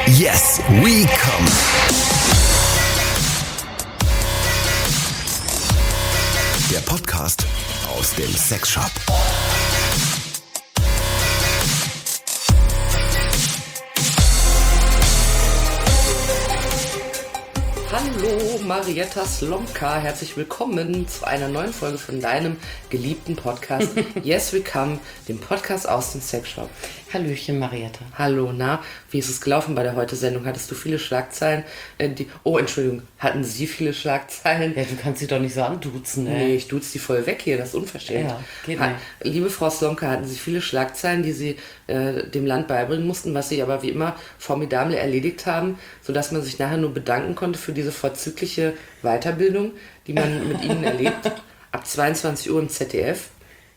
Yes, we come. Der Podcast aus dem Sexshop. Hallo Marietta Slomka, herzlich willkommen zu einer neuen Folge von deinem geliebten Podcast Yes We Come, dem Podcast aus dem Sexshop. Hallöchen Marietta. Hallo, na, wie ist es gelaufen bei der Heute-Sendung? Hattest du viele Schlagzeilen? Hatten Sie viele Schlagzeilen? Ja, du kannst sie doch nicht so anduzen, ey. Nee, ich duze die voll weg hier, das ist unverschämt. Ja, geht nicht. Liebe Frau Slomka, hatten Sie viele Schlagzeilen, die Sie dem Land beibringen mussten, was Sie aber wie immer formidabel erledigt haben, sodass man sich nachher nur bedanken konnte für diese vorzügliche Weiterbildung, die man mit Ihnen erlebt, ab 22 Uhr im ZDF.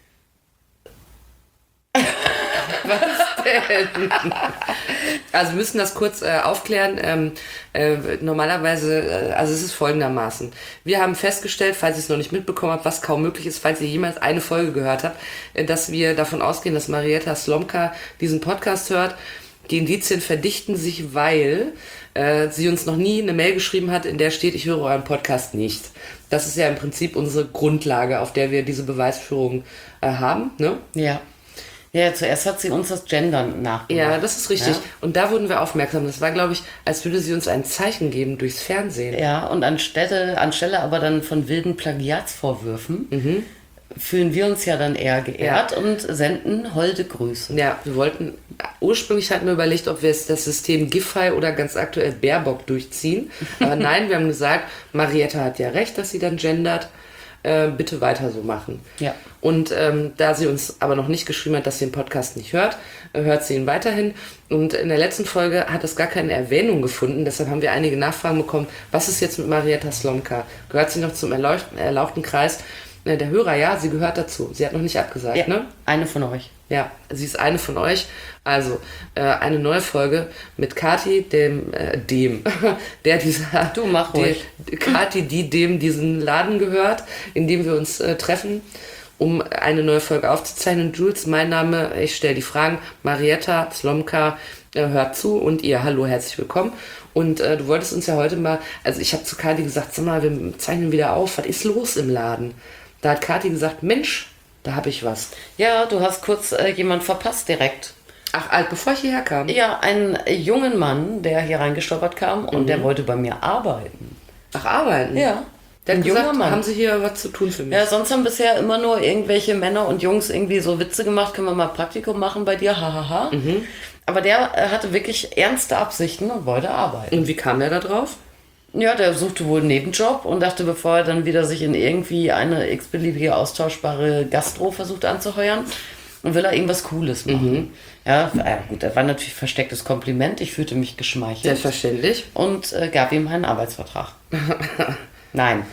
Was denn? Also wir müssen das kurz aufklären. Normalerweise, also es ist folgendermaßen. Wir haben festgestellt, falls ihr es noch nicht mitbekommen habt, was kaum möglich ist, falls ihr jemals eine Folge gehört habt, dass wir davon ausgehen, dass Marietta Slomka diesen Podcast hört. Die Indizien verdichten sich, weil sie uns noch nie eine Mail geschrieben hat, in der steht, ich höre euren Podcast nicht. Das ist ja im Prinzip unsere Grundlage, auf der wir diese Beweisführung haben, ne? Ja. Ja, zuerst hat sie uns das Gendern nachgemacht. Ja, das ist richtig. Ja? Und da wurden wir aufmerksam. Das war, glaube ich, als würde sie uns ein Zeichen geben durchs Fernsehen. Ja, und anstelle aber dann von wilden Plagiatsvorwürfen fühlen wir uns ja dann eher geehrt und senden holde Grüße. Ja, ursprünglich hatten wir überlegt, ob wir jetzt das System Giffey oder ganz aktuell Baerbock durchziehen. Aber nein, wir haben gesagt, Marietta hat ja recht, dass sie dann gendert. Bitte weiter so machen. Ja. Und da sie uns aber noch nicht geschrieben hat, dass sie den Podcast nicht hört, hört sie ihn weiterhin. Und in der letzten Folge hat es gar keine Erwähnung gefunden. Deshalb haben wir einige Nachfragen bekommen. Was ist jetzt mit Marietta Slomka? Gehört sie noch zum erlauchten Kreis der Hörer? Ja, sie gehört dazu. Sie hat noch nicht abgesagt, Ja, ne? eine von euch. Ja, sie ist eine von euch. Also, eine neue Folge mit Kathi, der dieser... Du, mach ruhig. Kathi, dem diesen Laden gehört, in dem wir uns treffen, um eine neue Folge aufzuzeichnen. Jules, mein Name, ich stelle die Fragen. Marietta Slomka hört zu und ihr, hallo, herzlich willkommen. Und du wolltest uns ja heute mal, also ich habe zu Kathi gesagt, sag mal, wir zeichnen wieder auf, was ist los im Laden? Da hat Kathi gesagt, Mensch, da habe ich was. Ja, du hast kurz jemand verpasst direkt. Ach, bevor ich hierher kam? Ja, einen jungen Mann, der hier reingestolpert kam und der wollte bei mir arbeiten. Ach, arbeiten? Ja. Der hat Ein junger gesagt, Mann. haben Sie hier was zu tun für mich? Ja, sonst haben bisher immer nur irgendwelche Männer und Jungs irgendwie so Witze gemacht, können wir mal Praktikum machen bei dir, hahaha. Aber der hatte wirklich ernste Absichten und wollte arbeiten. Und wie kam der da drauf? Ja, der suchte wohl einen Nebenjob und dachte, bevor er dann wieder sich in irgendwie eine x-beliebige austauschbare Gastro versucht anzuheuern, will er irgendwas Cooles machen. Ja, gut, das war natürlich verstecktes Kompliment. Ich fühlte mich geschmeichelt. Selbstverständlich. Und gab ihm einen Arbeitsvertrag. Nein,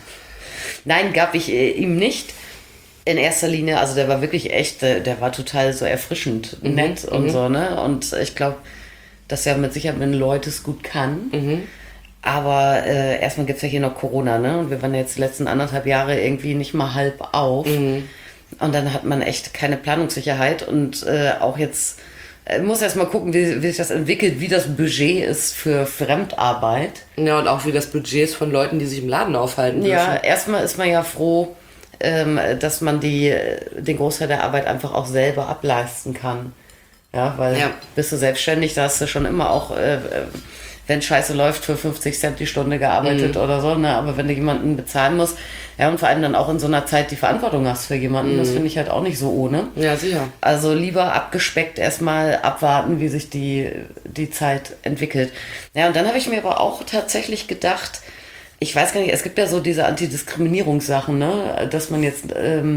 gab ich ihm nicht. In erster Linie, also der war wirklich echt, der war total so erfrischend nett und so, ne? Und ich glaube, dass er mit Sicherheit mit den Leuten es gut kann. Aber erstmal gibt es ja hier noch Corona, ne? Und wir waren jetzt die letzten 1,5 Jahre irgendwie nicht mal halb auf. Und dann hat man echt keine Planungssicherheit. Und auch jetzt muss erstmal gucken, wie sich das entwickelt, wie das Budget ist für Fremdarbeit. Ja, und auch wie das Budget ist von Leuten, die sich im Laden aufhalten dürfen. Ja, erstmal ist man ja froh, dass man den Großteil der Arbeit einfach auch selber ableisten kann. Ja, weil bist du selbstständig, da hast du schon immer auch, wenn Scheiße läuft, für 50 Cent die Stunde gearbeitet oder so, ne? Aber wenn du jemanden bezahlen musst, ja, und vor allem dann auch in so einer Zeit die Verantwortung hast für jemanden, das finde ich halt auch nicht so ohne. Ja, sicher. Also lieber abgespeckt erstmal abwarten, wie sich die Zeit entwickelt. Ja, und dann habe ich mir aber auch tatsächlich gedacht, ich weiß gar nicht, es gibt ja so diese Antidiskriminierungssachen, ne? Dass man jetzt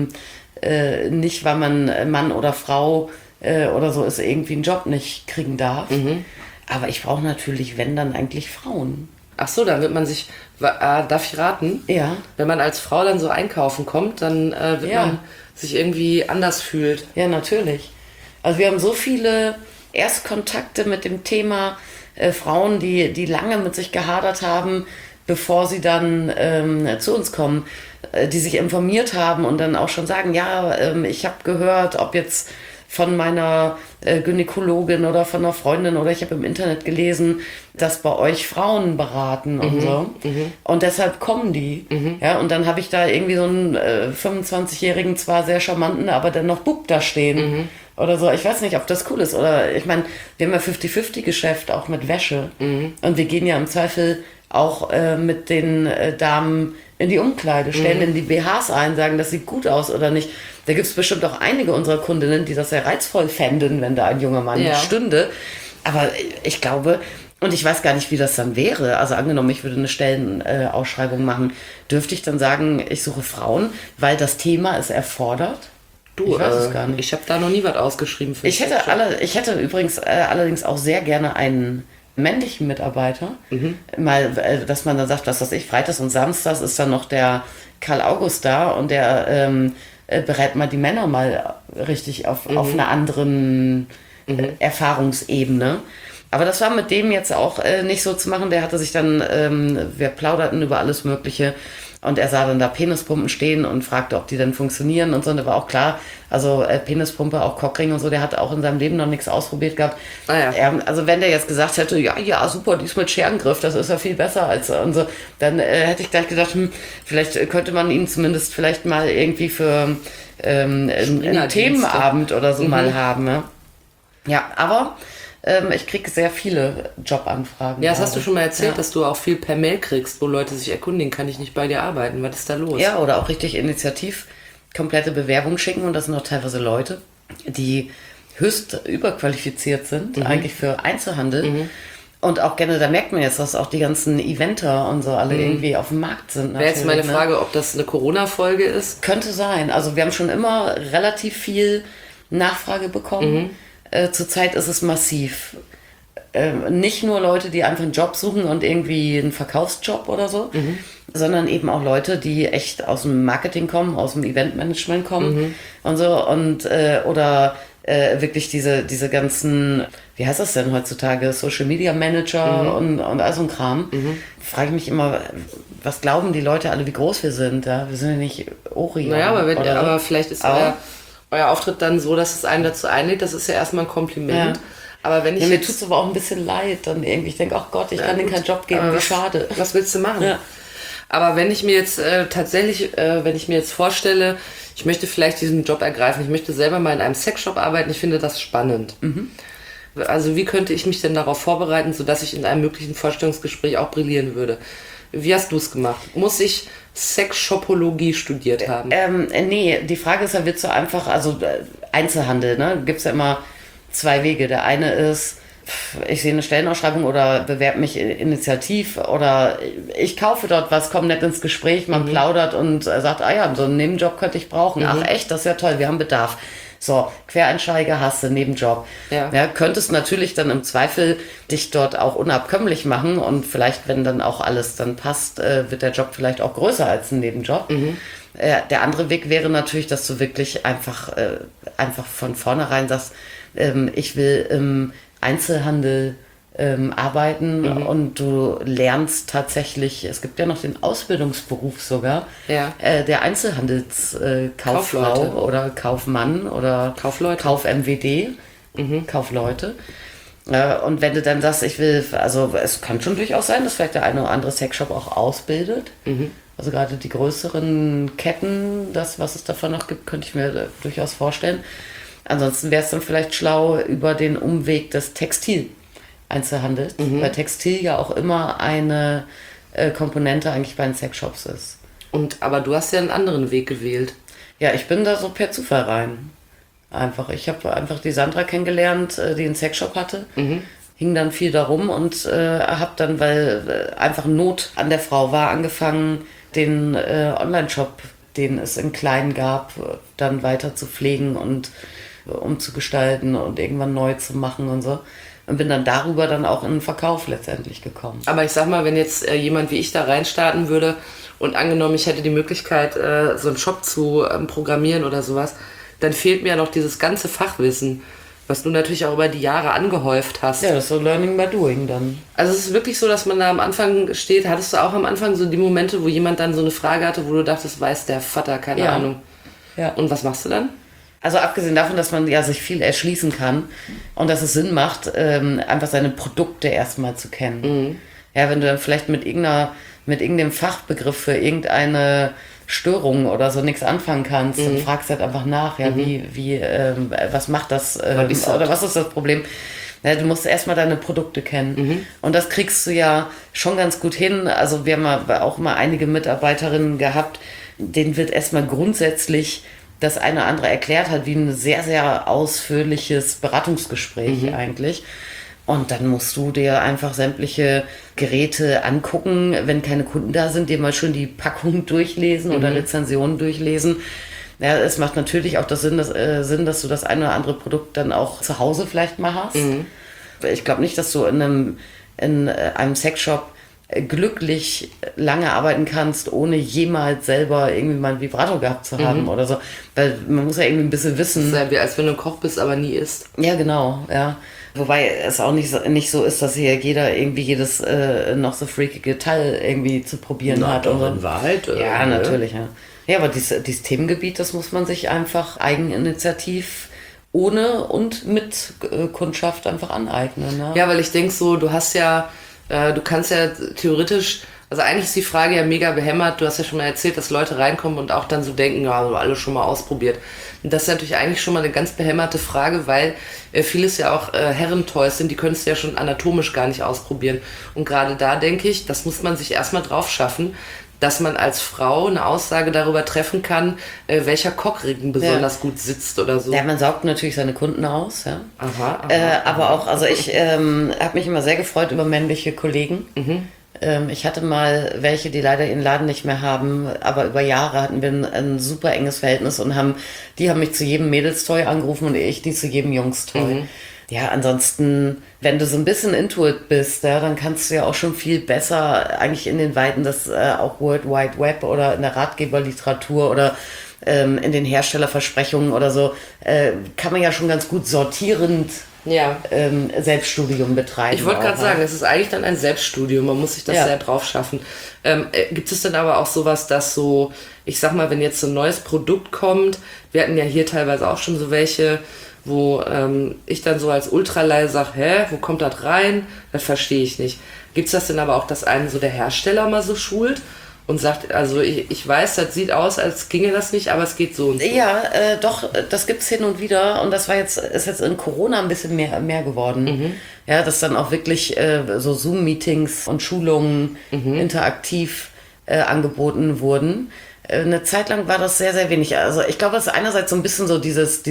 nicht, weil man Mann oder Frau oder so ist, irgendwie einen Job nicht kriegen darf. Aber ich brauche natürlich, wenn, dann eigentlich Frauen. Ach so, dann wird man sich, darf ich raten? Ja. Wenn man als Frau dann so einkaufen kommt, dann wird man sich irgendwie anders fühlt. Ja, natürlich. Also wir haben so viele Erstkontakte mit dem Thema Frauen, die lange mit sich gehadert haben, bevor sie dann zu uns kommen, die sich informiert haben und dann auch schon sagen, ja, ich habe gehört, ob jetzt von meiner Gynäkologin oder von einer Freundin oder ich habe im Internet gelesen, dass bei euch Frauen beraten und so. Und deshalb kommen die. Ja, und dann habe ich da irgendwie so einen 25-jährigen, zwar sehr charmanten, aber dennoch Bub da stehen. Oder so. Ich weiß nicht, ob das cool ist. Oder ich meine, wir haben ja 50-50-Geschäft auch mit Wäsche. Und wir gehen ja im Zweifel auch mit den Damen in die Umkleide, stellen in die BHs ein, sagen, das sieht gut aus oder nicht. Da gibt es bestimmt auch einige unserer Kundinnen, die das sehr reizvoll fänden, wenn da ein junger Mann stünde. Aber ich glaube, und ich weiß gar nicht, wie das dann wäre. Also angenommen, ich würde eine Stellenausschreibung machen, dürfte ich dann sagen, ich suche Frauen, weil das Thema es erfordert? Du, ich weiß es gar nicht. Ich habe da noch nie was ausgeschrieben für Ich hätte übrigens allerdings auch sehr gerne einen männlichen Mitarbeiter. Mal, dass man dann sagt, was weiß ich, Freitags und Samstags ist dann noch der Karl August da und der berät mal die Männer mal richtig auf einer anderen Erfahrungsebene. Aber das war mit dem jetzt auch nicht so zu machen. Der hatte sich dann, wir plauderten über alles Mögliche und er sah dann da Penispumpen stehen und fragte, ob die denn funktionieren und so. Und da war auch klar, also Penispumpe, auch Cockring und so, der hat auch in seinem Leben noch nichts ausprobiert gehabt. Also wenn der jetzt gesagt hätte, ja, super, die ist mit Scherengriff, das ist ja viel besser als und so, dann hätte ich gleich gedacht, vielleicht könnte man ihn zumindest vielleicht mal irgendwie für einen Themenabend oder so mal haben. Ja, aber ich kriege sehr viele Jobanfragen. Ja, das hast du schon mal erzählt, dass du auch viel per Mail kriegst, wo Leute sich erkundigen, kann ich nicht bei dir arbeiten, was ist da los? Ja, oder auch richtig initiativ komplette Bewerbung schicken und das sind auch teilweise Leute, die höchst überqualifiziert sind, eigentlich für Einzelhandel. Und auch gerne, da merkt man jetzt, dass auch die ganzen Eventer und so alle irgendwie auf dem Markt sind. Wäre jetzt meine Frage, ob das eine Corona-Folge ist? Könnte sein. Also wir haben schon immer relativ viel Nachfrage bekommen. Zurzeit ist es massiv. Nicht nur Leute, die einfach einen Job suchen und irgendwie einen Verkaufsjob oder so, sondern eben auch Leute, die echt aus dem Marketing kommen, aus dem Eventmanagement kommen und so und oder wirklich diese ganzen, wie heißt das denn heutzutage, Social Media Manager und all so ein Kram. Frage ich mich immer, was glauben die Leute alle, wie groß wir sind? Ja? Wir sind ja nicht Orion. Naja, aber vielleicht ist euer Auftritt dann so, dass es einen dazu einlädt, das ist ja erstmal ein Kompliment. Ja. Aber wenn ich mir tut es aber auch ein bisschen leid, dann irgendwie, ich denke, ach Gott, ich kann denen keinen Job geben, wie schade. Was willst du machen? Ja. Aber wenn ich mir jetzt wenn ich mir jetzt vorstelle, ich möchte vielleicht diesen Job ergreifen, ich möchte selber mal in einem Sexshop arbeiten, ich finde das spannend. Also wie könnte ich mich denn darauf vorbereiten, sodass ich in einem möglichen Vorstellungsgespräch auch brillieren würde? Wie hast du es gemacht? Muss ich Sexshopologie studiert haben? Nee, die Frage ist ja, willst du einfach, also Einzelhandel, ne? Gibt es ja immer zwei Wege. Der eine ist, ich sehe eine Stellenausschreibung oder bewerbe mich initiativ oder ich kaufe dort was, komme nett ins Gespräch, man plaudert und sagt, so einen Nebenjob könnte ich brauchen. Ach echt, das ist ja toll, wir haben Bedarf. So, Quereinsteiger hast du, Nebenjob. Ja, könntest natürlich dann im Zweifel dich dort auch unabkömmlich machen und vielleicht, wenn dann auch alles dann passt, wird der Job vielleicht auch größer als ein Nebenjob. Der andere Weg wäre natürlich, dass du wirklich einfach von vornherein sagst, ich will im Einzelhandel arbeiten und du lernst tatsächlich, es gibt ja noch den Ausbildungsberuf sogar, der Einzelhandelskauffrau oder Kaufmann oder Kaufleute. Kauf-MWD, Kaufleute. Und wenn du dann sagst, ich will, also es kann schon durchaus sein, dass vielleicht der eine oder andere Sexshop auch ausbildet. Also gerade die größeren Ketten, das, was es davon noch gibt, könnte ich mir durchaus vorstellen. Ansonsten wäre es dann vielleicht schlau über den Umweg des Textil-Einzelhandels, weil Textil ja auch immer eine Komponente eigentlich bei den Sexshops ist. Aber du hast ja einen anderen Weg gewählt. Ja, ich bin da so per Zufall rein. Ich habe einfach die Sandra kennengelernt, die einen Sexshop hatte. Hing dann viel darum und habe dann, weil einfach Not an der Frau war, angefangen, den Online-Shop, den es in klein gab, dann weiter zu pflegen und umzugestalten und irgendwann neu zu machen und so. Und bin dann darüber dann auch in den Verkauf letztendlich gekommen. Aber ich sag mal, wenn jetzt jemand wie ich da reinstarten würde und angenommen, ich hätte die Möglichkeit, so einen Shop zu programmieren oder sowas, dann fehlt mir ja noch dieses ganze Fachwissen, was du natürlich auch über die Jahre angehäuft hast. Ja, das ist so Learning by Doing dann. Also es ist wirklich so, dass man da am Anfang steht. Hattest du auch am Anfang so die Momente, wo jemand dann so eine Frage hatte, wo du dachtest, weiß der Vater, keine Ahnung. Ja. Und was machst du dann? Also abgesehen davon, dass man ja sich viel erschließen kann und dass es Sinn macht, einfach seine Produkte erstmal zu kennen. Ja, wenn du dann vielleicht mit irgendeinem Fachbegriff für irgendeine Störung oder so nichts anfangen kannst, dann fragst du halt einfach nach, ja, was macht das, oder was ist das Problem? Ja, du musst erstmal deine Produkte kennen. Und das kriegst du ja schon ganz gut hin. Also wir haben auch mal einige Mitarbeiterinnen gehabt, denen wird erstmal grundsätzlich das eine oder andere erklärt hat, wie ein sehr, sehr ausführliches Beratungsgespräch eigentlich. Und dann musst du dir einfach sämtliche Geräte angucken, wenn keine Kunden da sind, dir mal schön die Packung durchlesen oder Rezensionen durchlesen. Ja, es macht natürlich auch Sinn, dass du das eine oder andere Produkt dann auch zu Hause vielleicht mal hast. Ich glaube nicht, dass du in einem Sexshop glücklich lange arbeiten kannst, ohne jemals selber irgendwie mal einen Vibrator gehabt zu haben oder so. Weil man muss ja irgendwie ein bisschen wissen. Das ist ja wie, als wenn du ein Koch bist, aber nie isst. Ja, genau, ja. Wobei es auch nicht so ist, dass hier jeder irgendwie jedes noch so freakige Teil irgendwie zu probieren hat. Doch, oder? in Wahrheit. Ja, natürlich, ja. Ja, aber dieses Themengebiet, das muss man sich einfach eigeninitiativ ohne und mit Kundschaft einfach aneignen. Ne? Ja, weil ich denke so, du kannst ja theoretisch, also eigentlich ist die Frage ja mega behämmert. Du hast ja schon mal erzählt, dass Leute reinkommen und auch dann so denken, ja, also alles schon mal ausprobiert. Und das ist natürlich eigentlich schon mal eine ganz behämmerte Frage, weil vieles ja auch Herrentoys sind, die könntest du ja schon anatomisch gar nicht ausprobieren. Und gerade da denke ich, das muss man sich erstmal drauf schaffen, dass man als Frau eine Aussage darüber treffen kann, welcher Cockring besonders gut sitzt oder so. Ja, man saugt natürlich seine Kunden aus, ja. Aha, aber auch, also ich habe mich immer sehr gefreut über männliche Kollegen. Ich hatte mal welche, die leider ihren Laden nicht mehr haben, aber über Jahre hatten wir ein super enges Verhältnis und die haben mich zu jedem Mädelstoy angerufen und ich die zu jedem Jungstoy. Ja, ansonsten, wenn du so ein bisschen Intuit bist, ja, dann kannst du ja auch schon viel besser eigentlich in den Weiten des auch World Wide Web oder in der Ratgeberliteratur oder in den Herstellerversprechungen oder so, kann man ja schon ganz gut sortierend Selbststudium betreiben. Ich wollte gerade sagen, es ist eigentlich dann ein Selbststudium, man muss sich das sehr drauf schaffen. Gibt es denn aber auch sowas, dass so, ich sag mal, wenn jetzt so ein neues Produkt kommt, wir hatten ja hier teilweise auch schon so welche, wo ich dann so als Ultraleih sage, wo kommt das rein? Das verstehe ich nicht. Gibt es das denn aber auch, dass einen so der Hersteller mal so schult und sagt, also ich weiß, das sieht aus, als ginge das nicht, aber es geht so und so. Ja, doch, das gibt's hin und wieder und das ist jetzt in Corona ein bisschen mehr geworden. Ja, dass dann auch wirklich so Zoom-Meetings und Schulungen interaktiv angeboten wurden. Eine Zeit lang war das sehr, sehr wenig. Also ich glaube, es ist einerseits so ein bisschen so dieses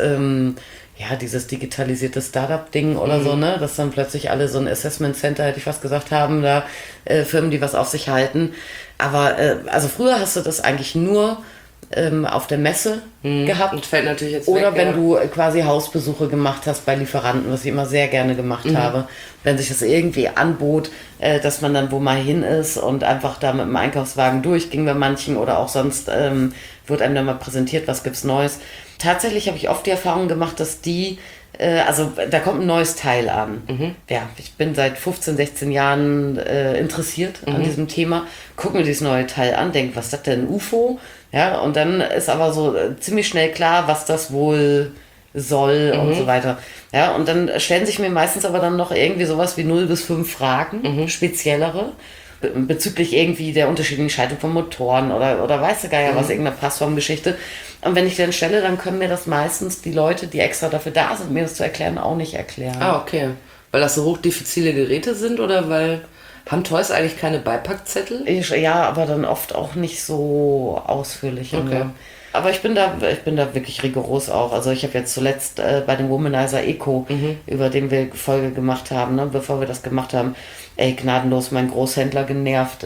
digitalisierte Startup-Ding oder so, ne? Dass dann plötzlich alle so ein Assessment Center, hätte ich fast gesagt, haben, da Firmen, die was auf sich halten. Aber also früher hast du das eigentlich nur auf der Messe gehabt. Und fällt natürlich jetzt oder weg, wenn du quasi Hausbesuche gemacht hast bei Lieferanten, was ich immer sehr gerne gemacht habe. Wenn sich das irgendwie anbot, dass man dann wo mal hin ist und einfach da mit dem Einkaufswagen durchging bei manchen oder auch sonst wurde einem dann mal präsentiert, was gibt's Neues. Tatsächlich habe ich oft die Erfahrung gemacht, dass also da kommt ein neues Teil an. Ja, ich bin seit 15, 16 Jahren interessiert an diesem Thema, gucke mir dieses neue Teil an, denke, was ist das denn, ein UFO? Ja, und dann ist aber so ziemlich schnell klar, was das wohl soll und so weiter. Ja, und dann stellen sich mir meistens aber dann noch irgendwie sowas wie 0 bis 5 Fragen, speziellere, bezüglich irgendwie der unterschiedlichen Schaltung von Motoren oder weiß der Geier was, irgendeine Passformgeschichte. Und wenn ich dann stelle, dann können mir das meistens die Leute, die extra dafür da sind, mir das zu erklären, auch nicht erklären. Ah, okay. Weil das so hochdifizile Geräte sind oder weil... Haben Toys eigentlich keine Beipackzettel? Ja, aber dann oft auch nicht so ausführlich. Okay. Ne? Aber ich bin da wirklich rigoros auch. Also ich habe jetzt zuletzt bei dem Womanizer Eco, über den wir Folge gemacht haben, ne, bevor wir das gemacht haben, gnadenlos meinen Großhändler genervt,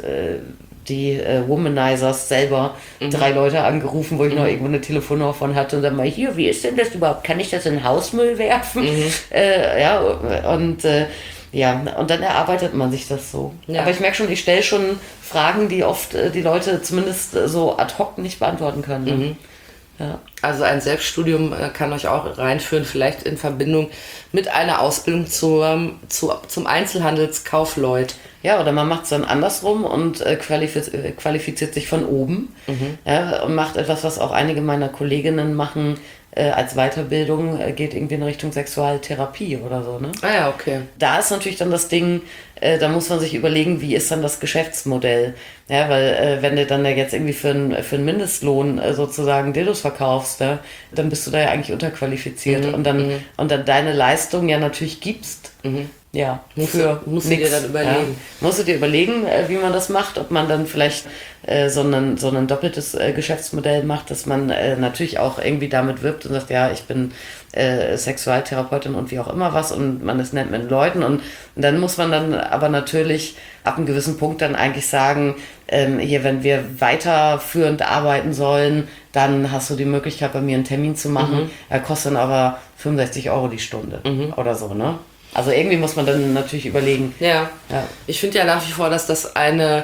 die Womanizers selber 3 Leute angerufen, wo ich noch irgendwo eine Telefonnummer von hatte und dann mal, hier, wie ist denn das überhaupt? Kann ich das in den Hausmüll werfen? Und dann erarbeitet man sich das so. Ja. Aber ich merke schon, ich stelle schon Fragen, die oft die Leute zumindest so ad hoc nicht beantworten können. Ja. Also ein Selbststudium kann euch auch reinführen, vielleicht in Verbindung mit einer Ausbildung zum Einzelhandelskaufleut. Ja, oder man macht es dann andersrum und qualifiziert sich von oben, ja, und macht etwas, was auch einige meiner Kolleginnen machen, als Weiterbildung, geht irgendwie in Richtung Sexualtherapie oder so. Ne? Ah ja, okay. Da ist natürlich dann das Ding, da muss man sich überlegen, wie ist dann das Geschäftsmodell. Ja, weil wenn du dann ja jetzt irgendwie für einen Mindestlohn sozusagen Dildos verkaufst, ja, dann bist du da ja eigentlich unterqualifiziert und dann deine Leistung ja natürlich gibst. Ja, musst du dir dann überlegen. Ja. Musst du dir überlegen, wie man das macht, ob man dann vielleicht so ein doppeltes Geschäftsmodell macht, dass man natürlich auch irgendwie damit wirbt und sagt, ja, ich bin Sexualtherapeutin und wie auch immer was und man ist nett mit Leuten und dann muss man dann aber natürlich ab einem gewissen Punkt dann eigentlich sagen, hier, wenn wir weiterführend arbeiten sollen, dann hast du die Möglichkeit, bei mir einen Termin zu machen. Er kostet dann aber 65 € die Stunde oder so, ne? Also irgendwie muss man dann natürlich überlegen. Ja. Ich finde ja nach wie vor, dass das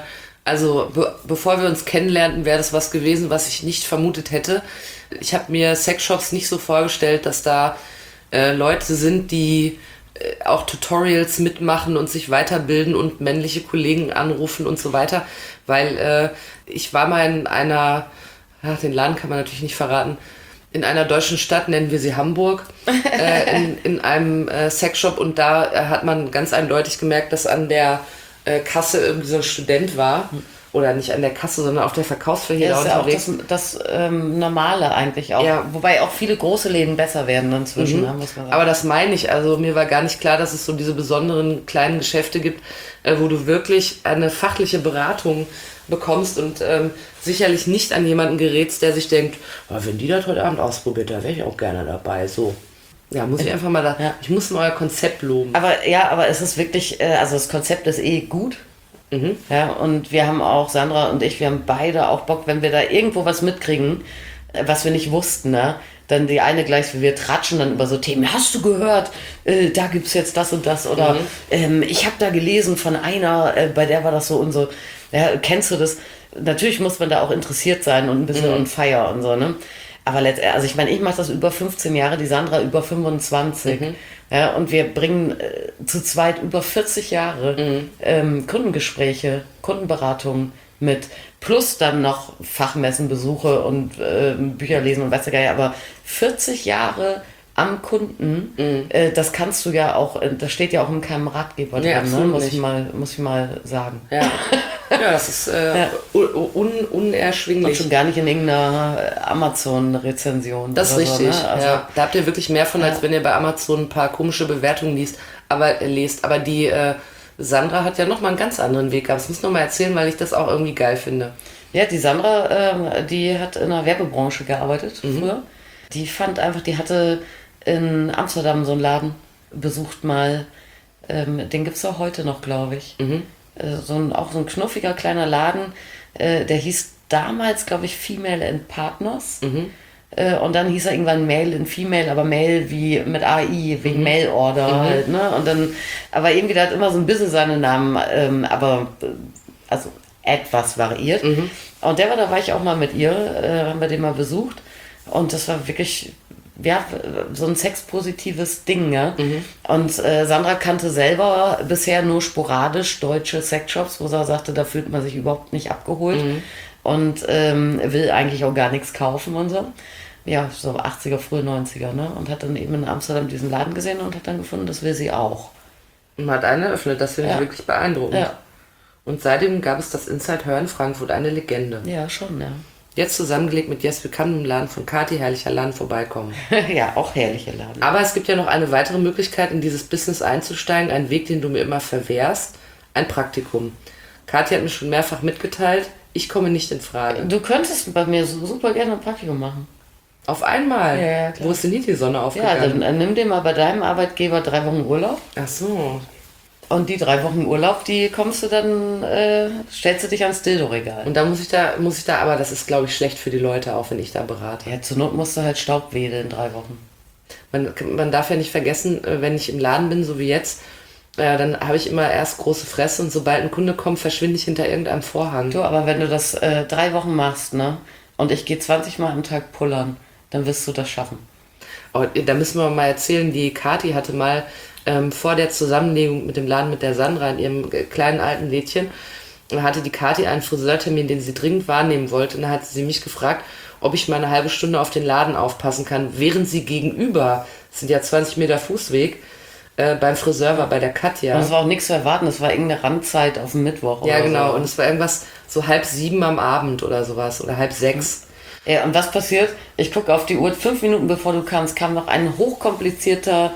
bevor wir uns kennenlernten, wäre das was gewesen, was ich nicht vermutet hätte. Ich habe mir Sexshops nicht so vorgestellt, dass da Leute sind, die auch Tutorials mitmachen und sich weiterbilden und männliche Kollegen anrufen und so weiter. Weil ich war mal in einer, den Laden kann man natürlich nicht verraten, in einer deutschen Stadt, nennen wir sie Hamburg, in einem Sexshop und da hat man ganz eindeutig gemerkt, dass an der Kasse irgendwie so ein Student war. Oder nicht an der Kasse, sondern auf der Verkaufsfläche. Ja, das ist ja auch das Normale eigentlich auch. Ja. Wobei auch viele große Läden besser werden inzwischen, muss man sagen. Aber das meine ich, also mir war gar nicht klar, dass es so diese besonderen kleinen Geschäfte gibt, wo du wirklich eine fachliche Beratung bekommst und sicherlich nicht an jemanden gerätst, der sich denkt, oh, wenn die das heute Abend ausprobiert, da wäre ich auch gerne dabei. So. Ja, muss ich einfach mal ich muss mal euer Konzept loben. Aber es ist wirklich, also das Konzept ist gut. Ja, und wir haben auch, Sandra und ich, wir haben beide auch Bock, wenn wir da irgendwo was mitkriegen, was wir nicht wussten, ne? Dann die eine gleich, wir tratschen dann über so Themen, hast du gehört, da gibt's jetzt das und das oder ich habe da gelesen von einer, bei der war das so und so. Ja, kennst du das? Natürlich muss man da auch interessiert sein und ein bisschen on fire und so, ne? Aber also ich meine, ich mache das über 15 Jahre, die Sandra über 25. Ja, und wir bringen zu zweit über 40 Jahre Kundengespräche, Kundenberatungen mit. Plus dann noch Fachmessenbesuche und Bücher lesen und weiß ja gar nicht. Aber 40 Jahre am Kunden, das kannst du ja auch, das steht ja auch in keinem Ratgeber drin, ne? Muss ich mal sagen. Ja. Ja, das ist unerschwinglich. Und schon gar nicht in irgendeiner Amazon-Rezension. Das ist richtig. So, ne? Also, ja. Da habt ihr wirklich mehr von, als wenn ihr bei Amazon ein paar komische Bewertungen lest. Aber die Sandra hat ja nochmal einen ganz anderen Weg gehabt. Das muss ich nochmal erzählen, weil ich das auch irgendwie geil finde. Ja, die Sandra, die hat in der Werbebranche gearbeitet früher. Die fand einfach, die hatte in Amsterdam so einen Laden besucht mal. Den gibt es auch heute noch, glaube ich. Auch so ein knuffiger kleiner Laden, der hieß damals, glaube ich, Female and Partners. Und dann hieß er irgendwann Male and Female, aber Male wie mit AI, wegen Mail-Order halt, ne? Und dann, aber irgendwie, der hat immer so ein bisschen seinen Namen, also etwas variiert. Und da war ich auch mal mit ihr, haben wir den mal besucht. Und das war wirklich, ja, so ein sexpositives Ding, ja. Und Sandra kannte selber bisher nur sporadisch deutsche Sexshops, wo sie sagte, da fühlt man sich überhaupt nicht abgeholt und will eigentlich auch gar nichts kaufen und so. Ja, so 80er, frühe 90er, ne? Und hat dann eben in Amsterdam diesen Laden gesehen und hat dann gefunden, das will sie auch. Und hat einen eröffnet, das finde ich wirklich beeindruckend. Ja. Und seitdem gab es das Inside Her in Frankfurt, eine Legende. Ja, schon, ja. Jetzt zusammengelegt mit Yes, wir können im Laden von Kathi, herrlicher Laden, vorbeikommen. Ja, auch herrliche Laden. Aber es gibt ja noch eine weitere Möglichkeit, in dieses Business einzusteigen, einen Weg, den du mir immer verwehrst, ein Praktikum. Kathi hat mir schon mehrfach mitgeteilt, ich komme nicht in Frage. Du könntest bei mir super gerne ein Praktikum machen. Auf einmal? Ja, klar. Wo ist denn hier die Sonne aufgegangen? Ja, dann nimm dir mal bei deinem Arbeitgeber 3 Wochen Urlaub. Ach so. Und die 3 Wochen Urlaub, die kommst du dann, stellst du dich ans Dildo-Regal. Und da muss ich da, aber das ist, glaube ich, schlecht für die Leute, auch wenn ich da berate. Ja, zur Not musst du halt Staub wedeln 3 Wochen. Man darf ja nicht vergessen, wenn ich im Laden bin, so wie jetzt, dann habe ich immer erst große Fresse und sobald ein Kunde kommt, verschwinde ich hinter irgendeinem Vorhang. Du, aber wenn du das 3 Wochen machst, ne? und ich gehe 20 Mal am Tag pullern, dann wirst du das schaffen. Oh, da müssen wir mal erzählen, die Kathi hatte mal vor der Zusammenlegung mit dem Laden mit der Sandra in ihrem kleinen alten Lädchen, hatte die Kathi einen Friseurtermin, den sie dringend wahrnehmen wollte. Und da hat sie mich gefragt, ob ich mal eine halbe Stunde auf den Laden aufpassen kann, während sie gegenüber, das sind ja 20 Meter Fußweg, beim Friseur war, bei der Katja. Und es war auch nichts zu erwarten, es war irgendeine Randzeit auf dem Mittwoch. Ja, oder genau. so. Und es war irgendwas so 6:30 am Abend oder sowas oder 6:30. Ja, und was passiert? Ich gucke auf die Uhr, 5 Minuten bevor du kamst, kam noch ein hochkomplizierter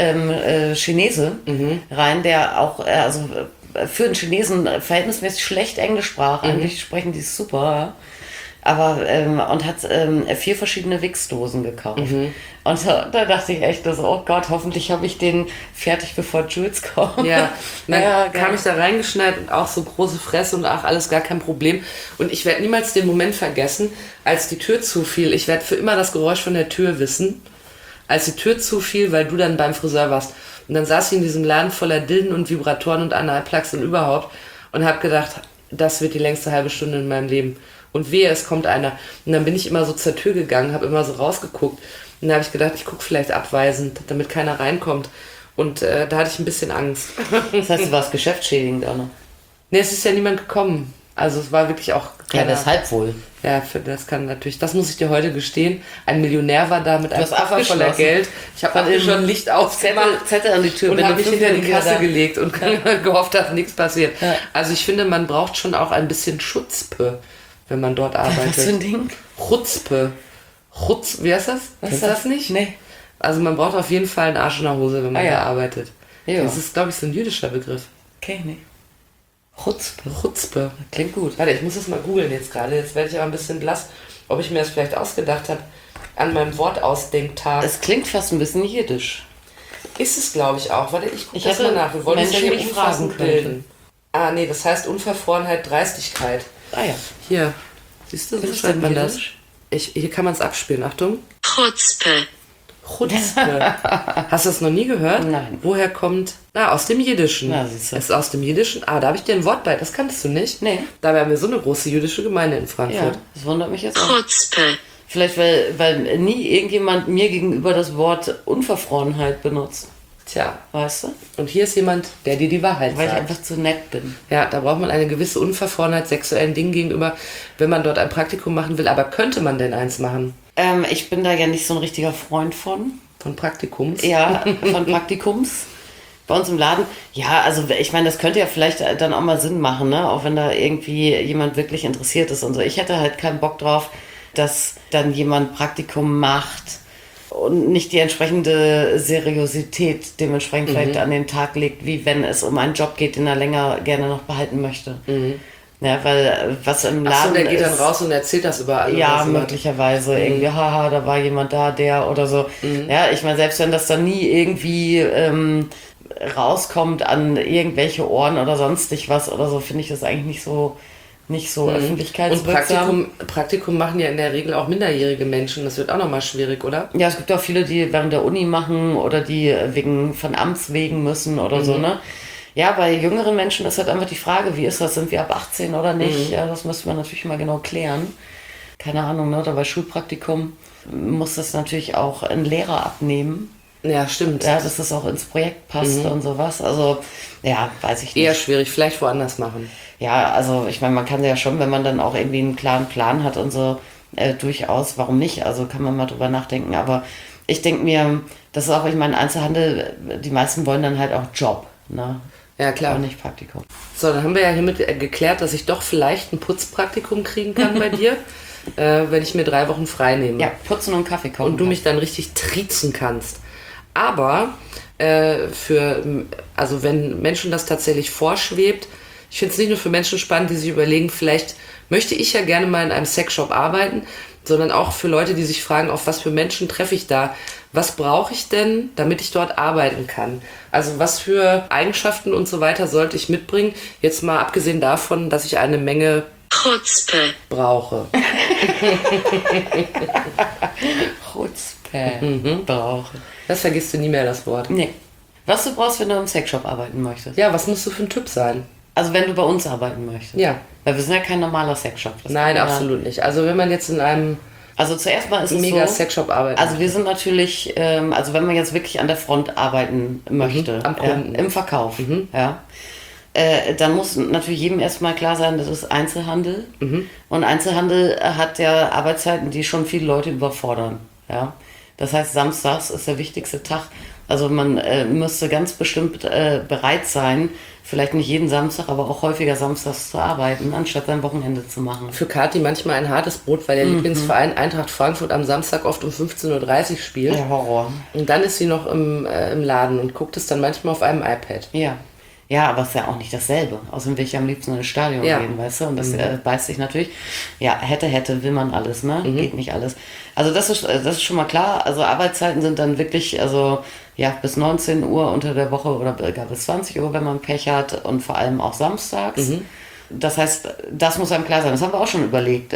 Chinese rein, der auch, für einen Chinesen verhältnismäßig schlecht Englisch sprach. Eigentlich sprechen die super, ja. Aber, und hat 4 verschiedene Wichsdosen gekauft. Und da dachte ich echt, oh Gott, hoffentlich habe ich den fertig, bevor Jules kommt. Ja, dann Ja, kam ich da reingeschneit und auch so große Fresse und ach, alles gar kein Problem. Und ich werde niemals den Moment vergessen, als die Tür zufiel. Ich werde für immer das Geräusch von der Tür wissen, als die Tür zufiel, weil du dann beim Friseur warst. Und dann saß ich in diesem Laden voller Dillen und Vibratoren und Analplugs und überhaupt und habe gedacht, das wird die längste halbe Stunde in meinem Leben. Und wehe, es kommt einer. Und dann bin ich immer so zur Tür gegangen, habe immer so rausgeguckt. Und da habe ich gedacht, ich gucke vielleicht abweisend, damit keiner reinkommt. Und da hatte ich ein bisschen Angst. Das heißt, du warst geschäftsschädigend auch noch. Nee, es ist ja niemand gekommen. Also es war wirklich auch Ja, keiner. weshalb wohl? Ja, das kann natürlich, das muss ich dir heute gestehen. Ein Millionär war da mit einem hast Koffer voller abgeschlossen. Geld. Ich habe Von schon Licht ausgemacht. Zettel an die Tür. Und wenn habe du mich 5 hinter die Minuten wieder Kasse da- gelegt und gehofft, dass nichts passiert. Ja. Also ich finde, man braucht schon auch ein bisschen Schutzpe, wenn man dort arbeitet. Was für ein Ding? Chutzpe. Wie heißt das? Was Kennst ist du das? das nicht? Nee. Also man braucht auf jeden Fall einen Arsch in der Hose, wenn man Ah, ja. da arbeitet. Ja. Das ist, glaube ich, so ein jüdischer Begriff. Okay, nee. Chutzpe. Chutzpe. Klingt gut. Warte, ich muss das mal googeln jetzt gerade. Jetzt werde ich aber ein bisschen blass, ob ich mir das vielleicht ausgedacht habe an meinem Wortausdenktag. Es klingt fast ein bisschen jiddisch. Ist es, glaube ich, auch. Warte, ich gucke Ich das hatte mal nach. Wir wollen uns ja Menschen, hier die ich fragen umfassend könnte. bilden. Ah, nee, das heißt Unverfrorenheit, Dreistigkeit. Ah ja. Hier. Siehst du, so ist schreibt denn man das. jiddisch? Hier kann man es abspielen. Achtung. Chutzpe. Chutzpe. Hast du das noch nie gehört? Nein. Woher kommt... Ah, aus dem Jiddischen. Na, siehst du. Es ist aus dem Jiddischen. Ah, da habe ich dir ein Wort bei. Das kanntest du nicht? Nee. Dabei haben wir so eine große jüdische Gemeinde in Ja, Frankfurt. das wundert mich jetzt auch. Chutzpe. Vielleicht, weil nie irgendjemand mir gegenüber das Wort Unverfrorenheit benutzt. Tja. Weißt du? Und hier ist jemand, der dir die Wahrheit Weil ich sagt. einfach zu nett bin. Ja, da braucht man eine gewisse Unverfrorenheit sexuellen Dingen gegenüber, wenn man dort ein Praktikum machen will. Aber könnte man denn eins machen? Ich bin da ja nicht so ein richtiger Freund von. Von Praktikums? Ja, von Praktikums. Bei uns im Laden. Ja, also ich meine, das könnte ja vielleicht dann auch mal Sinn machen, ne? Auch wenn da irgendwie jemand wirklich interessiert ist und so. Ich hätte halt keinen Bock drauf, dass dann jemand Praktikum macht und nicht die entsprechende Seriosität dementsprechend vielleicht an den Tag legt, wie wenn es um einen Job geht, den er länger gerne noch behalten möchte. Ja, weil was im Laden Achso, der geht dann ist, raus und erzählt das überall. ja, oder so. möglicherweise. Irgendwie, haha, da war jemand da, der oder so. Ja, ich meine, selbst wenn das dann nie irgendwie rauskommt an irgendwelche Ohren oder sonstig was oder so, finde ich das eigentlich nicht so Und öffentlichkeitswirksam. Praktikum machen ja in der Regel auch minderjährige Menschen. Das wird auch nochmal schwierig, oder? Ja, es gibt auch viele, die während der Uni machen oder die von Amts wegen müssen oder so, ne? Ja, bei jüngeren Menschen ist halt einfach die Frage, wie ist das? Sind wir ab 18 oder nicht? Ja, das müsste man natürlich mal genau klären. Keine Ahnung, ne? Oder bei Schulpraktikum muss das natürlich auch ein Lehrer abnehmen. Ja, stimmt. Ja, dass das auch ins Projekt passt und sowas. Also, ja, weiß ich nicht. Eher schwierig, vielleicht woanders machen. Ja, also ich meine, man kann ja schon, wenn man dann auch irgendwie einen klaren Plan hat und so, durchaus, warum nicht? Also kann man mal drüber nachdenken. Aber ich denke mir, das ist auch, ich meine, Einzelhandel, die meisten wollen dann halt auch Job, ne? Ja, klar. Und nicht Praktikum. So, dann haben wir ja hiermit geklärt, dass ich doch vielleicht ein Putzpraktikum kriegen kann bei dir, wenn ich mir 3 Wochen frei nehme. Ja, putzen und Kaffee kochen. Und du mich dann richtig triezen kannst. Aber also wenn Menschen das tatsächlich vorschwebt, ich finde es nicht nur für Menschen spannend, die sich überlegen, vielleicht möchte ich ja gerne mal in einem Sexshop arbeiten, sondern auch für Leute, die sich fragen, auf was für Menschen treffe ich da? Was brauche ich denn, damit ich dort arbeiten kann? Also was für Eigenschaften und so weiter sollte ich mitbringen? Jetzt mal abgesehen davon, dass ich eine Menge Chutzpe. brauche. Chutzpe brauchen. Das vergisst du nie mehr, das Wort. Nee. Was du brauchst, wenn du im Sexshop arbeiten möchtest. Ja, was musst du für ein Typ sein? Also wenn du bei uns arbeiten möchtest. Ja. Weil wir sind ja kein normaler Sexshop. Das Nein, kann ja- absolut nicht. Also wenn man jetzt in einem Also zuerst mal ist es mega so, Sexshop arbeitet. also wir sind natürlich, also wenn man jetzt wirklich an der Front arbeiten möchte, am Kunden. im Verkauf, ja, dann muss natürlich jedem erstmal klar sein, das ist Einzelhandel. Und Einzelhandel hat ja Arbeitszeiten, die schon viele Leute überfordern. Ja? Das heißt, samstags ist der wichtigste Tag. Also man müsste ganz bestimmt bereit sein, vielleicht nicht jeden Samstag, aber auch häufiger samstags zu arbeiten, anstatt sein Wochenende zu machen. für Kati manchmal ein hartes Brot, weil der Lieblingsverein Eintracht Frankfurt am Samstag oft um 15:30 Uhr spielt. Ja, Horror. Und dann ist sie noch im Laden und guckt es dann manchmal auf einem iPad. Ja. Ja, aber es ist ja auch nicht dasselbe. Außerdem will ich am liebsten ins Stadion Ja. gehen, weißt du? Und das beißt sich natürlich. Ja, hätte, will man alles, ne? Geht nicht alles. Also das ist schon mal klar. Also Arbeitszeiten sind dann wirklich, also ja, bis 19 Uhr unter der Woche oder gar bis 20 Uhr, wenn man Pech hat und vor allem auch samstags. Das heißt, das muss einem klar sein. Das haben wir auch schon überlegt,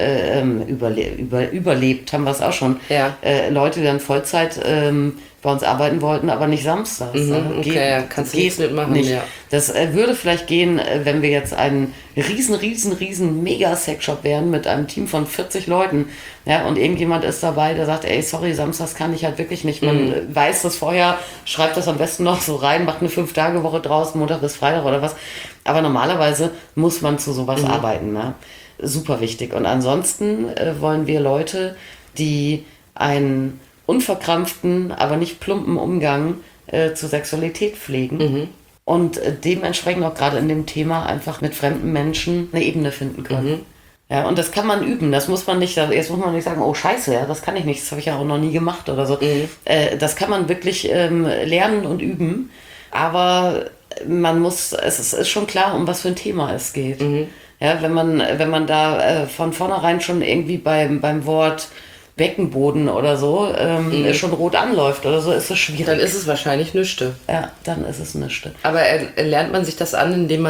überlebt haben wir es auch schon. Ja. Leute, die dann Vollzeit bei uns arbeiten wollten, aber nicht samstags. okay, ja, kannst du nichts mitmachen, nicht. ja. Das würde vielleicht gehen, wenn wir jetzt ein riesen Mega-Sexshop wären mit einem Team von 40 Leuten. Ja, und irgendjemand ist dabei, der sagt, ey, sorry, samstags kann ich halt wirklich nicht. Man weiß das vorher, schreibt das am besten noch so rein, macht eine 5-Tage-Woche draus, Montag bis Freitag oder was. Aber normalerweise muss man zu sowas arbeiten. Ne? Super wichtig. Und ansonsten wollen wir Leute, die einen unverkrampften, aber nicht plumpen Umgang zur Sexualität pflegen und dementsprechend auch gerade in dem Thema einfach mit fremden Menschen eine Ebene finden können. Ja, und das kann man üben, das muss man nicht, jetzt muss man nicht sagen, oh scheiße, ja, das kann ich nicht, das habe ich ja auch noch nie gemacht oder so. Das kann man wirklich lernen und üben, aber man muss, es ist schon klar, um was für ein Thema es geht. Ja, wenn man da von vornherein schon irgendwie beim Wort Beckenboden oder so schon rot anläuft oder so, ist es schwierig. Dann ist es wahrscheinlich nüchte. Ja, dann ist es nüchte. Aber lernt man sich das an, indem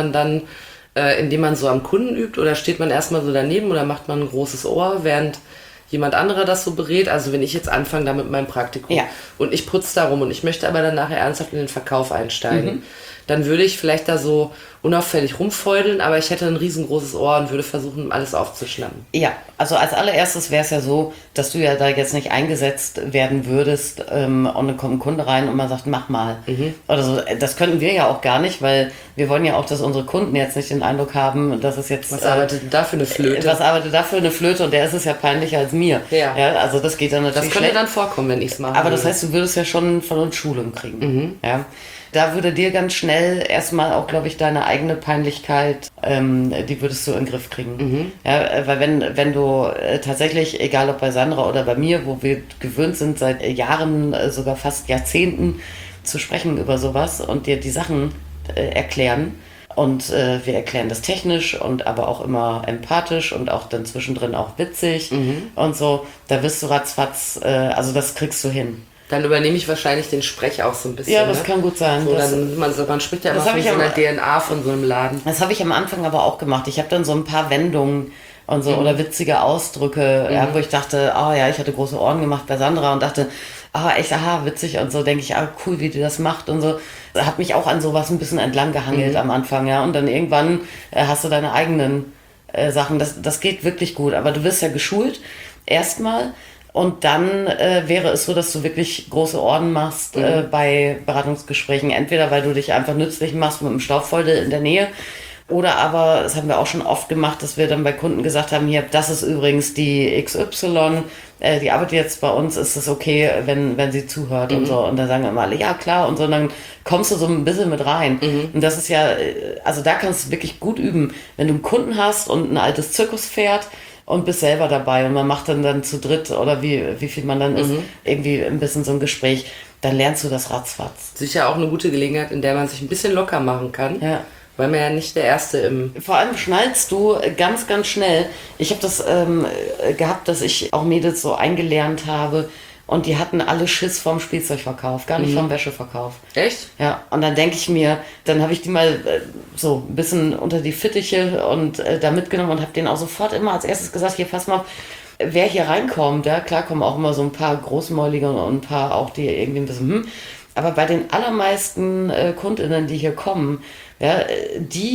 man so am Kunden übt, oder steht man erstmal so daneben oder macht man ein großes Ohr, während jemand anderer das so berät? Also wenn ich jetzt anfange da mit meinem Praktikum und ich putze da rum und ich möchte aber dann nachher ernsthaft in den Verkauf einsteigen, dann würde ich vielleicht da so unauffällig rumfeudeln, aber ich hätte ein riesengroßes Ohr und würde versuchen, alles aufzuschnappen. Ja, also als allererstes wäre es ja so, dass du ja da jetzt nicht eingesetzt werden würdest und dann kommt ein Kunde rein und man sagt, mach mal. Oder so. Das könnten wir ja auch gar nicht, weil wir wollen ja auch, dass unsere Kunden jetzt nicht den Eindruck haben, dass es jetzt... Was arbeitet denn da für eine Flöte? Was arbeitet da für eine Flöte, und der ist es ja peinlicher als mir. Ja. Also das geht dann natürlich Das könnte schlecht. dann vorkommen, wenn ich es mache. Aber das heißt, du würdest ja schon von uns Schulung kriegen. Ja? Da würde dir ganz schnell erstmal auch, glaube ich, deine eigene Peinlichkeit, die würdest du in den Griff kriegen. Ja, weil wenn du tatsächlich, egal ob bei Sandra oder bei mir, wo wir gewöhnt sind, seit Jahren, sogar fast Jahrzehnten zu sprechen über sowas und dir die Sachen erklären, und wir erklären das technisch und aber auch immer empathisch und auch dann zwischendrin auch witzig und so, da wirst du ratzfatz, also das kriegst du hin. Dann übernehme ich wahrscheinlich den Sprech auch so ein bisschen. Ja, das kann gut sein. So, Das- man spricht ja immer Das hab von ich so einer aber- DNA von so einem Laden. Das habe ich am Anfang aber auch gemacht. Ich habe dann so ein paar Wendungen und so oder witzige Ausdrücke, ja, wo ich dachte, ich hatte große Ohren gemacht bei Sandra und dachte, echt, witzig, und so denke ich, cool, wie die das macht und so. Hat mich auch an sowas ein bisschen entlang gehangelt am Anfang, ja, und dann irgendwann hast du deine eigenen Sachen. Das geht wirklich gut, aber du wirst ja geschult erstmal. Und dann wäre es so, dass du wirklich große Ohren machst bei Beratungsgesprächen. Entweder weil du dich einfach nützlich machst mit einem Staubfeude in der Nähe, oder aber, das haben wir auch schon oft gemacht, dass wir dann bei Kunden gesagt haben, hier, das ist übrigens die XY, die arbeitet jetzt bei uns, ist es okay, wenn sie zuhört und so. Und dann sagen immer alle, ja klar und so, und dann kommst du so ein bisschen mit rein. Und das ist ja, also da kannst du wirklich gut üben. Wenn du einen Kunden hast und ein altes Zirkuspferd und bist selber dabei und man macht dann zu dritt oder wie viel man dann ist, irgendwie ein bisschen so ein Gespräch, dann lernst du das ratzfatz. Sicher auch eine gute Gelegenheit, in der man sich ein bisschen locker machen kann. Ja. Weil man ja nicht der Erste im... Vor allem schnallst du ganz, ganz schnell. Ich habe das gehabt, dass ich auch Mädels so eingelernt habe und die hatten alle Schiss vom Spielzeugverkauf, gar nicht vom Wäscheverkauf. Echt? Ja, und dann denke ich mir, dann habe ich die mal so ein bisschen unter die Fittiche und da mitgenommen und habe denen auch sofort immer als erstes gesagt, hier, pass mal auf, wer hier reinkommt, ja, klar kommen auch immer so ein paar Großmäulige und ein paar auch, die irgendwie ein bisschen, aber bei den allermeisten KundInnen, die hier kommen, ja, die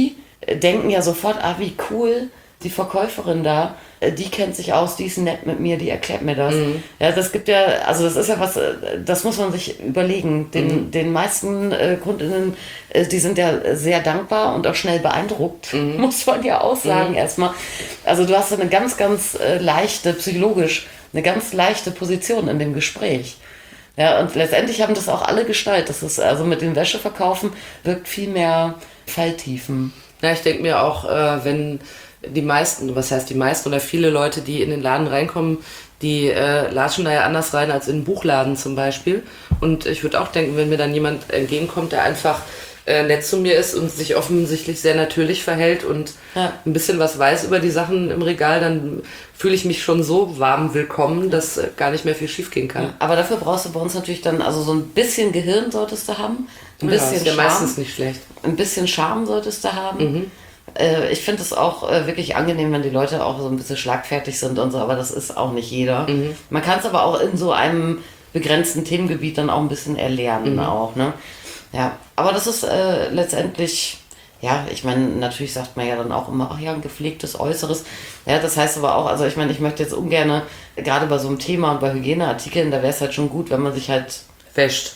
denken ja sofort, wie cool, die Verkäuferin da, die kennt sich aus, die ist nett mit mir, die erklärt mir das. Ja, das gibt ja, also das ist ja was, das muss man sich überlegen. Den meisten Kundinnen, die sind ja sehr dankbar und auch schnell beeindruckt, muss man ja auch sagen erstmal. Also du hast eine ganz, ganz leichte, psychologisch, eine ganz leichte Position in dem Gespräch. Ja, und letztendlich haben das auch alle gestaltet. Das ist, also mit dem Wäscheverkaufen wirkt viel mehr Falltiefen. Ja, ich denke mir auch, wenn die meisten, was heißt die meisten oder viele Leute, die in den Laden reinkommen, die latschen da ja anders rein als in einen Buchladen zum Beispiel. Und ich würde auch denken, wenn mir dann jemand entgegenkommt, der einfach nett zu mir ist und sich offensichtlich sehr natürlich verhält und ein bisschen was weiß über die Sachen im Regal, dann fühle ich mich schon so warm willkommen, dass gar nicht mehr viel schief gehen kann. Aber dafür brauchst du bei uns natürlich dann, also so ein bisschen Gehirn solltest du haben, ein bisschen ist ja Charme, meistens nicht schlecht. ein bisschen Charme solltest du haben. Ich finde es auch wirklich angenehm, wenn die Leute auch so ein bisschen schlagfertig sind und so, aber das ist auch nicht jeder. Man kann es aber auch in so einem begrenzten Themengebiet dann auch ein bisschen erlernen auch, ne? Ja, aber das ist letztendlich, ja, ich meine, natürlich sagt man ja dann auch immer, ach ja, ein gepflegtes Äußeres. Ja, das heißt aber auch, also ich meine, ich möchte jetzt ungern, gerade bei so einem Thema und bei Hygieneartikeln, da wäre es halt schon gut, wenn man sich halt wäscht.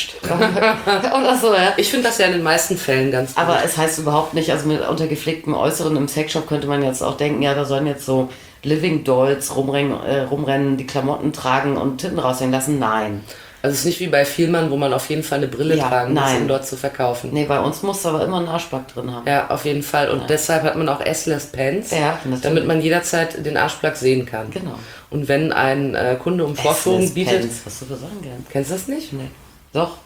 Oder so, ja. Ich finde das ja in den meisten Fällen ganz gut. Aber es heißt überhaupt nicht, also mit unter gepflegtem Äußeren im Sexshop könnte man jetzt auch denken, ja, da sollen jetzt so Living Dolls rumrennen, die Klamotten tragen und Titten raushängen lassen. Nein. Also es ist nicht wie bei Vielmann, wo man auf jeden Fall eine Brille tragen muss, um dort zu verkaufen. Nee, bei uns muss aber immer einen Arschback drin haben. Ja, auf jeden Fall. Und deshalb hat man auch Assless Pants, damit man jederzeit den Arschback sehen kann. Genau. Und wenn ein Kunde um Vorführung bietet... Pants, was du für Sachen gern? Kennst du das nicht? Nee. Doch.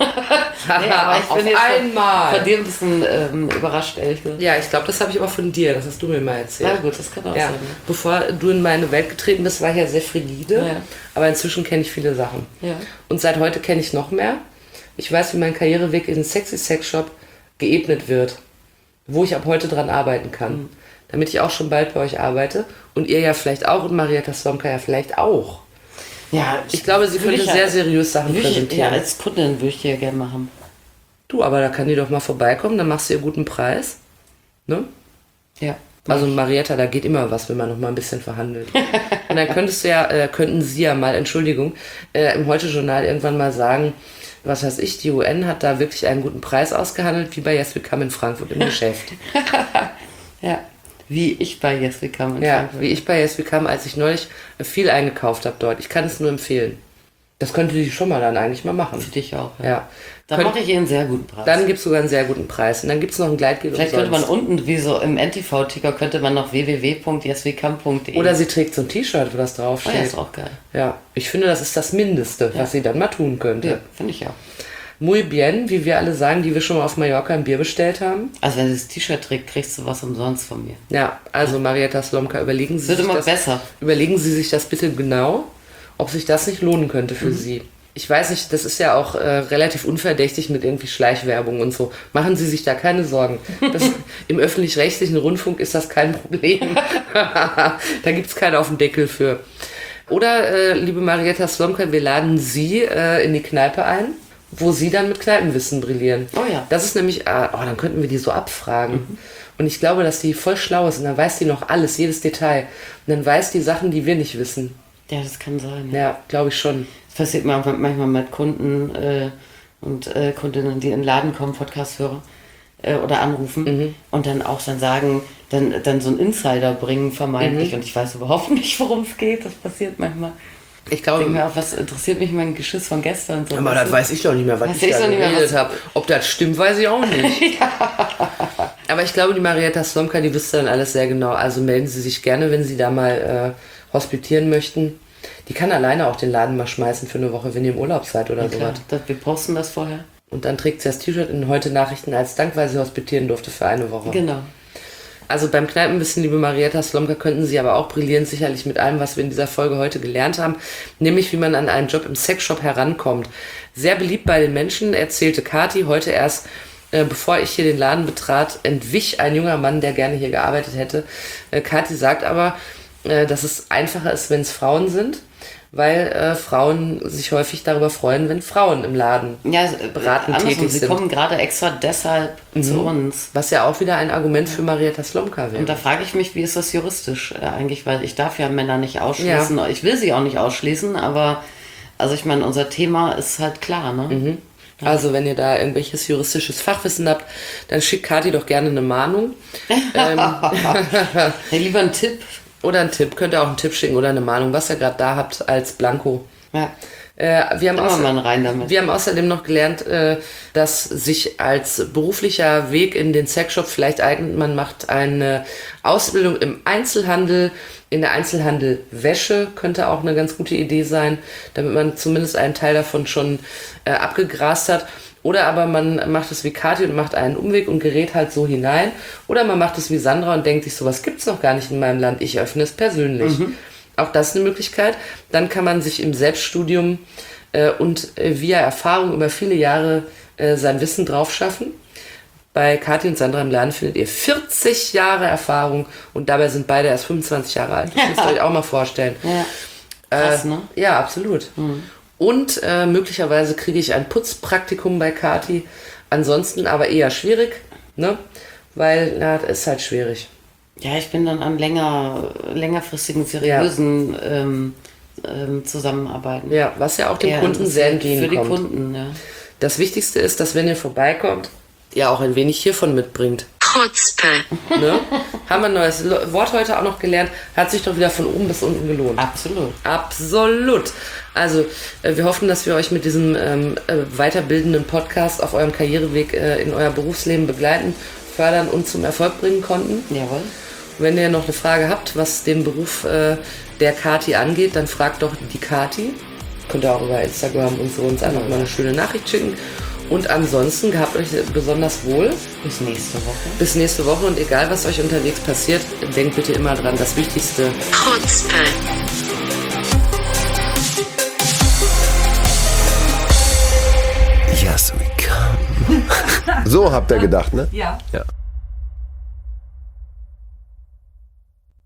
Nee, aber ich bin jetzt von dir ein bisschen überrascht, ehrlich gesagt. Ja, ich glaube, das habe ich aber von dir. Das hast du mir mal erzählt. Ja gut, das kann auch sein. Bevor du in meine Welt getreten bist, war ich ja sehr frigide. Aber inzwischen kenne ich viele Sachen. Ja. Und seit heute kenne ich noch mehr. Ich weiß, wie mein Karriereweg in den Sexy Sex Shop geebnet wird. Wo ich ab heute dran arbeiten kann. Damit ich auch schon bald bei euch arbeite. Und ihr ja vielleicht auch und Marietta Slomka ja vielleicht auch. Ja, ich glaube, sie könnte sehr seriös Sachen präsentieren. Ja, als Kundin würde ich die ja gerne machen. Du, aber da kann die doch mal vorbeikommen, dann machst du ihr guten Preis. Ne? Ja. Also Marietta, da geht immer was, wenn man noch mal ein bisschen verhandelt. Und dann könnten sie ja mal, Entschuldigung, im Heute-Journal irgendwann mal sagen, was weiß ich, die UN hat da wirklich einen guten Preis ausgehandelt, wie bei Yes We Come in Frankfurt im Geschäft. Ja. Wie ich bei Yes We Come. Ja, wie ich bei Yes We Come, als ich neulich viel eingekauft habe dort. Ich kann es nur empfehlen. Das könnte die schon mal dann eigentlich mal machen. Für dich auch. Ja. Dann mache ich ihr einen sehr guten Preis. Dann gibt es sogar einen sehr guten Preis. Und dann gibt es noch ein Gleitgel. Vielleicht könnte man unten, wie so im NTV-Ticker, könnte man noch www.yeswecome.de. Oder sie trägt so ein T-Shirt, wo das draufsteht. Oh ja, ist auch geil. Ja, ich finde, das ist das Mindeste, was sie dann mal tun könnte. Ja, finde ich auch. Muy bien, wie wir alle sagen, die wir schon mal auf Mallorca ein Bier bestellt haben. Also wenn sie das T-Shirt trägt, kriegst du was umsonst von mir. Ja, also Marietta Slomka, überlegen Sie sich das bitte genau, ob sich das nicht lohnen könnte für Sie. Ich weiß nicht, das ist ja auch relativ unverdächtig mit irgendwie Schleichwerbung und so. Machen Sie sich da keine Sorgen. Im öffentlich-rechtlichen Rundfunk ist das kein Problem. Da gibt es keinen auf den Deckel für. Oder, liebe Marietta Slomka, wir laden Sie in die Kneipe ein, wo Sie dann mit Kneipenwissen brillieren. Oh ja. Das ist nämlich, dann könnten wir die so abfragen. Und ich glaube, dass die voll schlau ist und dann weiß die noch alles, jedes Detail. Und dann weiß die Sachen, die wir nicht wissen. Ja, das kann sein. Ja, glaube ich schon. Das passiert mir auch manchmal mit Kunden und Kundinnen, die in den Laden kommen, Podcast-Hörer oder anrufen und dann auch dann sagen, dann so einen Insider bringen vermeintlich und ich weiß überhaupt nicht, worum es geht. Das passiert manchmal. Ich glaube, denke mir auch, was interessiert mich mein Geschiss von gestern? So aber das weiß ich doch nicht mehr, was ich da geredet habe. Ob das stimmt, weiß ich auch nicht. Aber ich glaube, die Marietta Slomka, die wüsste dann alles sehr genau. Also melden Sie sich gerne, wenn Sie da mal hospitieren möchten. Die kann alleine auch den Laden mal schmeißen für eine Woche, wenn ihr im Urlaub seid oder sowas. Wir posten das vorher. Und dann trägt sie das T-Shirt in heute Nachrichten als Dank, weil sie hospitieren durfte für eine Woche. Genau. Also beim Kneipenwissen, liebe Marietta Slomka, könnten Sie aber auch brillieren, sicherlich mit allem, was wir in dieser Folge heute gelernt haben, nämlich wie man an einen Job im Sexshop herankommt. Sehr beliebt bei den Menschen, erzählte Kathi heute erst, bevor ich hier den Laden betrat, entwich ein junger Mann, der gerne hier gearbeitet hätte. Kathi sagt aber, dass es einfacher ist, wenn es Frauen sind, weil Frauen sich häufig darüber freuen, wenn Frauen im Laden Ja, beratend andersrum, tätig sie sind. kommen gerade extra deshalb zu uns. Was ja auch wieder ein Argument für Marietta Slomka wäre. Und da frage ich mich, wie ist das juristisch eigentlich, weil ich darf ja Männer nicht ausschließen. Ich will sie auch nicht ausschließen, aber also ich meine, unser Thema ist halt klar, ne? Also wenn ihr da irgendwelches juristisches Fachwissen habt, dann schickt Kathi doch gerne eine Mahnung. Ja, lieber ein Tipp. Oder einen Tipp. Könnt ihr auch einen Tipp schicken oder eine Mahnung, was ihr gerade da habt als Blanko. Ja. Wir haben, Immer mal rein damit. wir haben außerdem noch gelernt, dass sich als beruflicher Weg in den Sexshop vielleicht eignet. Man macht eine Ausbildung im Einzelhandel, in der Einzelhandelwäsche könnte auch eine ganz gute Idee sein, damit man zumindest einen Teil davon schon abgegrast hat. Oder aber man macht es wie Kathi und macht einen Umweg und gerät halt so hinein. Oder man macht es wie Sandra und denkt sich, sowas gibt es noch gar nicht in meinem Land, ich öffne es persönlich. Auch das ist eine Möglichkeit. Dann kann man sich im Selbststudium und via Erfahrung über viele Jahre sein Wissen drauf schaffen. Bei Kathi und Sandra im Laden findet ihr 40 Jahre Erfahrung und dabei sind beide erst 25 Jahre alt. Das müsst ihr euch auch mal vorstellen. Ja. Krass, ne? Ja, absolut. Und möglicherweise kriege ich ein Putzpraktikum bei Kathi. Ansonsten aber eher schwierig, ne? Weil das ist halt schwierig. Ja, ich bin dann an längerfristigen, seriösen Zusammenarbeiten. Ja, was ja auch dem Eher Kunden sehr interessiert entgegenkommt. Für die Kunden, ja. Das Wichtigste ist, dass wenn ihr vorbeikommt, ihr auch ein wenig hiervon mitbringt. Chutzpe. Ne? Haben wir ein neues Wort heute auch noch gelernt. Hat sich doch wieder von oben bis unten gelohnt. Absolut. Absolut. Also wir hoffen, dass wir euch mit diesem weiterbildenden Podcast auf eurem Karriereweg in euer Berufsleben begleiten, fördern und zum Erfolg bringen konnten. Jawohl. Wenn ihr noch eine Frage habt, was den Beruf der Kathi angeht, dann fragt doch die Kathi. Könnt ihr auch über Instagram und so uns einfach mal eine schöne Nachricht schicken. Und ansonsten gehabt euch besonders wohl. Bis nächste Woche. Bis nächste Woche und egal was euch unterwegs passiert, denkt bitte immer dran, das Wichtigste. Chutzpe. Yes, we come. So habt ihr gedacht, ne? Ja. Ja.